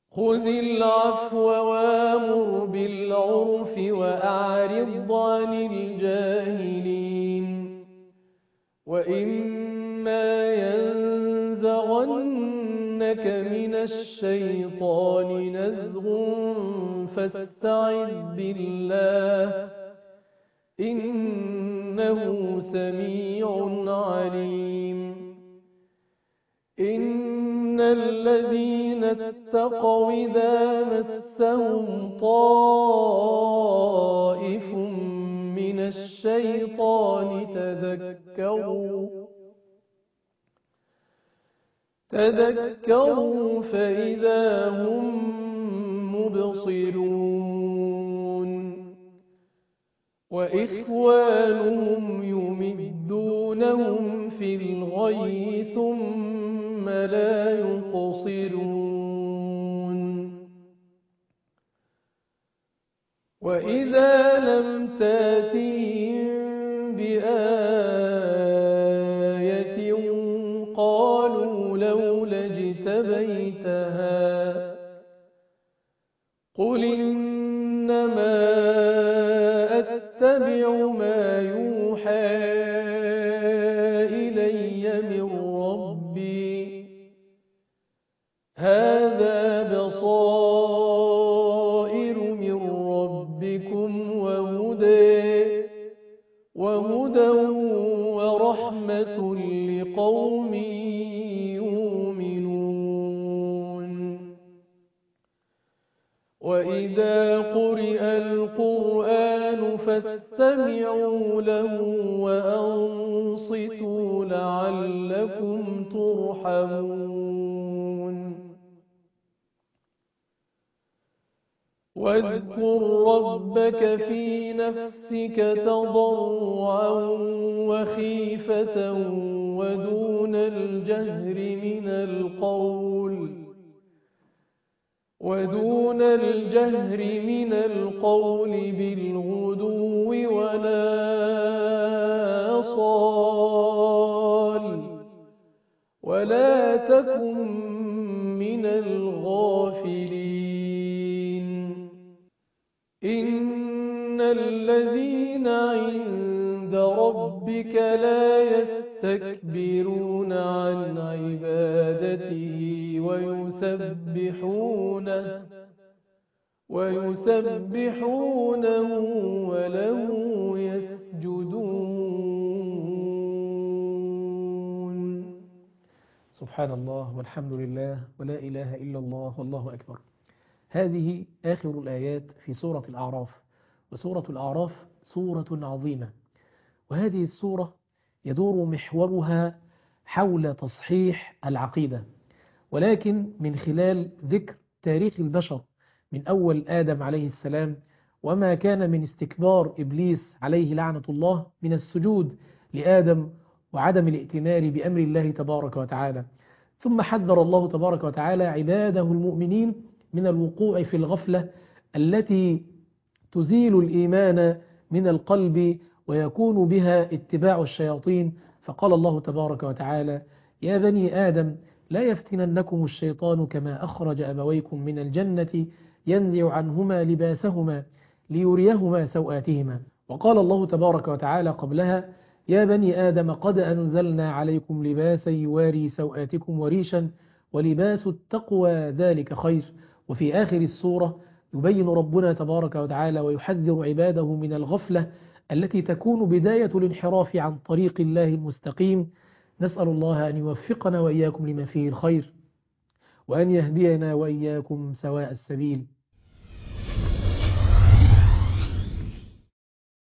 خذ العفو وامر بالعرف وأعرض عن الجاهلين وإما ينزغنك من الشيطان نزغ فاستعذ بالله إنه سميع عليم. إن الذين اتقوا إذا مسهم طائف من الشيطان تذكروا فإذا هم مبصرون وإخوانهم يمدونهم في الغي ثم لا يقصرون وإذا لم تأتهم بآية قالوا لولا اجتبيتها قل إنما أتبع ما يوحى إلي من ربي هذا بصائر من ربكم وهدى ورحمة لقوم يؤمنون. وإذا قرئ القرآن فاستمعوا له وأنصتوا لعلكم ترحمون. واذكر ربك في نفسك تضرعا وخيفة ودون الجهر من القول بالغدو والآصال ولا تكن من الغافلين. إن الذين عند ربك لا يستكبرون عن عبادته ويسبحونه وله يسجدون. سبحان الله والحمد لله ولا إله إلا الله والله أكبر. هذه آخر الآيات في سورة الأعراف، وسورة الأعراف سورة عظيمة، وهذه السورة يدور محورها حول تصحيح العقيدة، ولكن من خلال ذكر تاريخ البشر من أول آدم عليه السلام وما كان من استكبار إبليس عليه لعنة الله من السجود لآدم وعدم الائتمار بأمر الله تبارك وتعالى. ثم حذر الله تبارك وتعالى عباده المؤمنين من الوقوع في الغفلة التي تزيل الإيمان من القلب ويكون بها اتباع الشياطين. فقال الله تبارك وتعالى: يا بني آدم لا يفتننكم الشيطان كما أخرج أبويكم من الجنة ينزع عنهما لباسهما ليريهما سوآتهما. وقال الله تبارك وتعالى قبلها: يا بني آدم قد أنزلنا عليكم لباسا يواري سوآتكم وريشا ولباس التقوى ذلك خير. وفي آخر السورة يبين ربنا تبارك وتعالى ويحذر عباده من الغفلة التي تكون بداية الانحراف عن طريق الله المستقيم. نسأل الله أن يوفقنا وإياكم لما فيه الخير وأن يهدينا وإياكم سواء السبيل.